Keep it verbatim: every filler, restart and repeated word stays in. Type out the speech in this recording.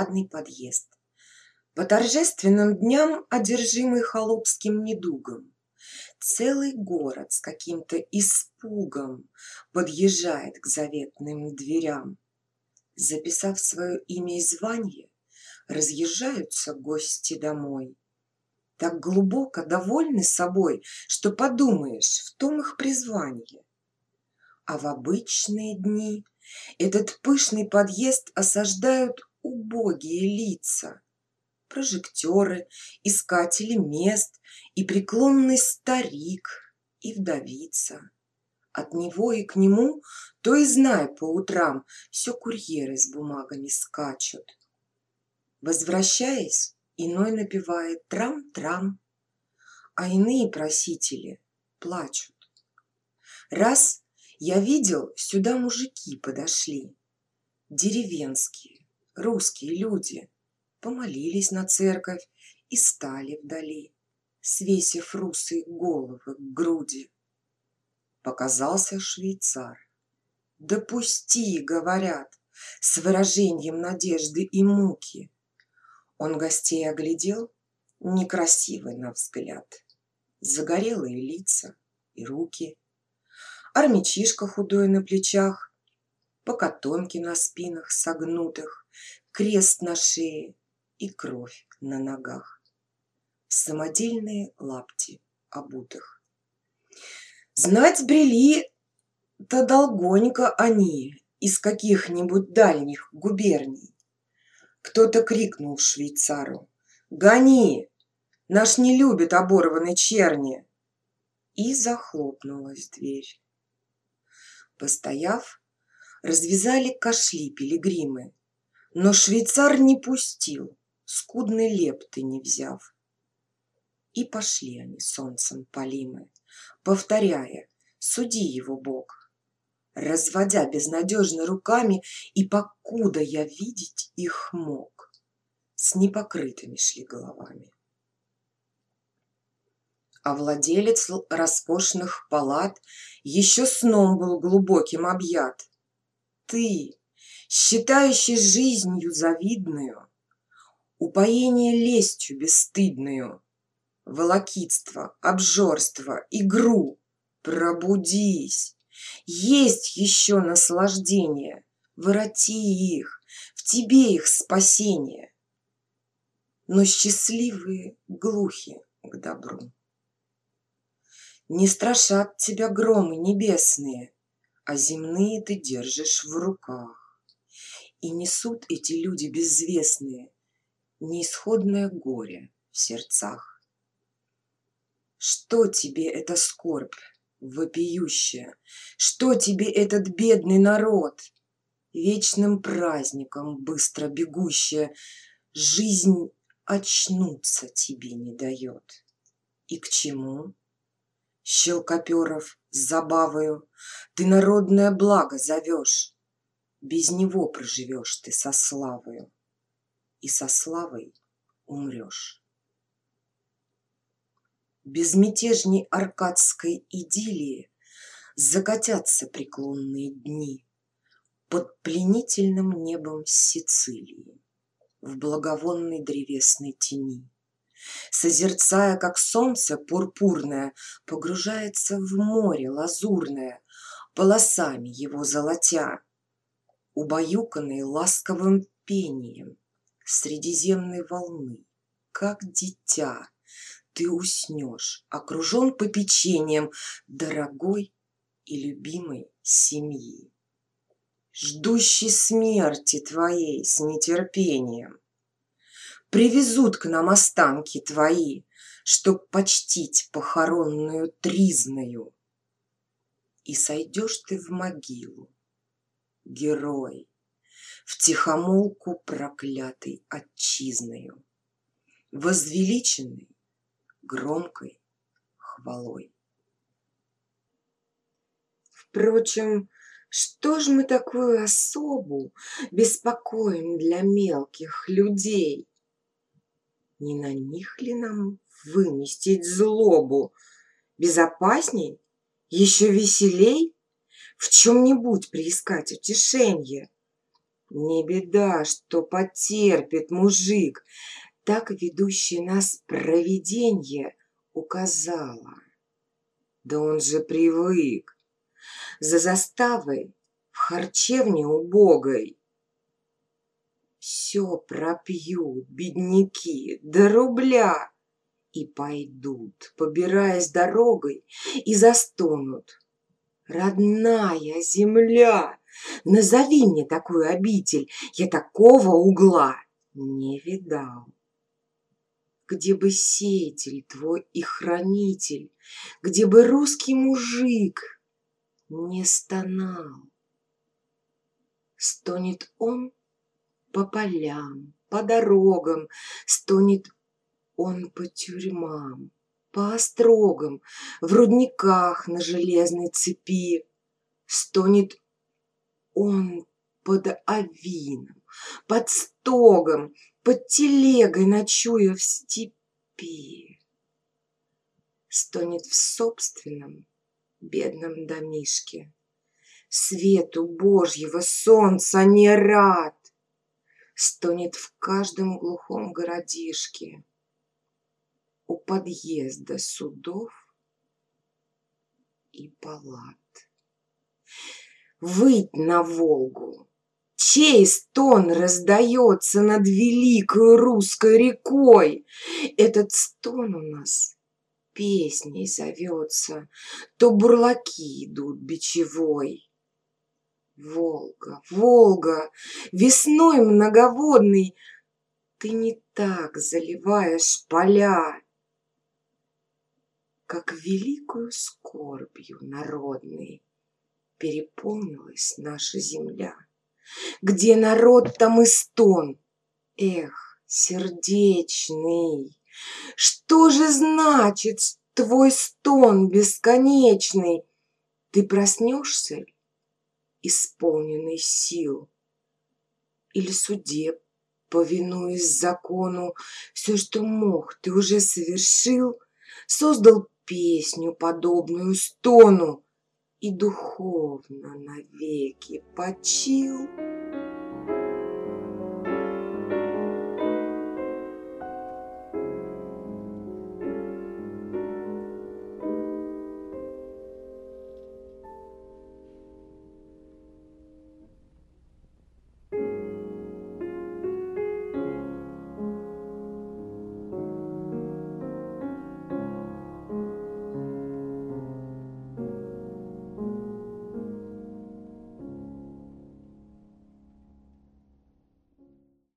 парадный подъезд. По торжественным дням, одержимый холопским недугом, целый город с каким-то испугом подъезжает к заветным дверям. Записав свое имя и звание, разъезжаются гости домой. Так глубоко довольны собой, что подумаешь, в том их призвание. А в обычные дни этот пышный подъезд осаждают убогие лица, прожектеры, искатели мест и преклонный старик, и вдовица. От него и к нему, то и знай по утрам, все курьеры с бумагами скачут. Возвращаясь, иной напевает трам-трам, а иные просители плачут. Раз я видел, сюда мужики подошли, деревенские, русские люди, помолились на церковь и стали вдали, свесив русые головы к груди. Показался швейцар. «Допусти», — говорят, с выражением надежды и муки. Он гостей оглядел, некрасивый на взгляд, загорелые лица и руки, армячишка худой на плечах, покатонки на спинах согнутых, крест на шее и кровь на ногах, самодельные лапти обутых. Знать брели-то долгонько они из каких-нибудь дальних губерний. Кто-то крикнул швейцару: «Гони! Наш не любит оборванной черни!» И захлопнулась дверь. Постояв, развязали кошли пилигримы, но швейцар не пустил, скудной лепты не взяв. И пошли они солнцем полимы, повторяя: «Суди его, Бог», разводя безнадежно руками, и покуда я видеть их мог, с непокрытыми шли головами. А владелец роскошных палат еще сном был глубоким объят. Ты, считающий жизнью завидную, упоение лестью бесстыдную, волокитство, обжорство, игру, пробудись! Есть еще наслаждение, вороти их, в тебе их спасение. Но счастливые глухи к добру. Не страшат тебя громы небесные, а земные ты держишь в руках. И несут эти люди безвестные неисходное горе в сердцах. Что тебе эта скорбь вопиющая? Что тебе этот бедный народ? Вечным праздником быстро бегущая жизнь очнуться тебе не дает. И к чему? Щелкоперов с забавою ты народное благо зовешь. Без него проживешь ты со славою, и со славой умрешь. Безмятежней аркадской идиллии закатятся преклонные дни под пленительным небом Сицилии в благовонной древесной тени. Созерцая, как солнце пурпурное погружается в море лазурное, полосами его золотя, убаюканный ласковым пением средиземной волны, как дитя, ты уснешь, окружен попечением дорогой и любимой семьи, ждущей смерти твоей с нетерпением. Привезут к нам останки твои, чтоб почтить похоронную тризною. И сойдешь ты в могилу, герой, втихомолку проклятой отчизною, возвеличенный громкой хвалой. Впрочем, что ж мы такую особу беспокоим для мелких людей? Не на них ли нам выместить злобу? Безопасней, еще веселей в чем-нибудь приискать утешенье. Не беда, что потерпит мужик, так ведущее нас провиденье указало. Да он же привык за заставой в харчевне убогой. Все пропьют бедняки до рубля и пойдут, побираясь дорогой, и застонут. Родная земля, назови мне такую обитель, я такого угла не видал. Где бы сеятель твой и хранитель, где бы русский мужик не стонал. Стонет он по полям, по дорогам, стонет он по тюрьмам, по острогам, в рудниках на железной цепи. Стонет он под авином, под стогом, под телегой, ночуя в степи. Стонет в собственном бедном домишке, свету Божьего солнца не рад. Стонет в каждом глухом городишке, у подъезда судов и палат. Выть на Волгу, чей стон раздается над великой русской рекой. Этот стон у нас песней зовется, то бурлаки идут бичевой. Волга, Волга, весной многоводный, ты не так заливаешь поля, как великою скорбью народной переполнилась наша земля. Где народ, там и стон. Эх, сердечный, что же значит твой стон бесконечный? Ты проснешься, исполненный сил, или судеб, повинуясь закону, все, что мог, ты уже совершил, создал песню, подобную стону, и духовно навеки почил?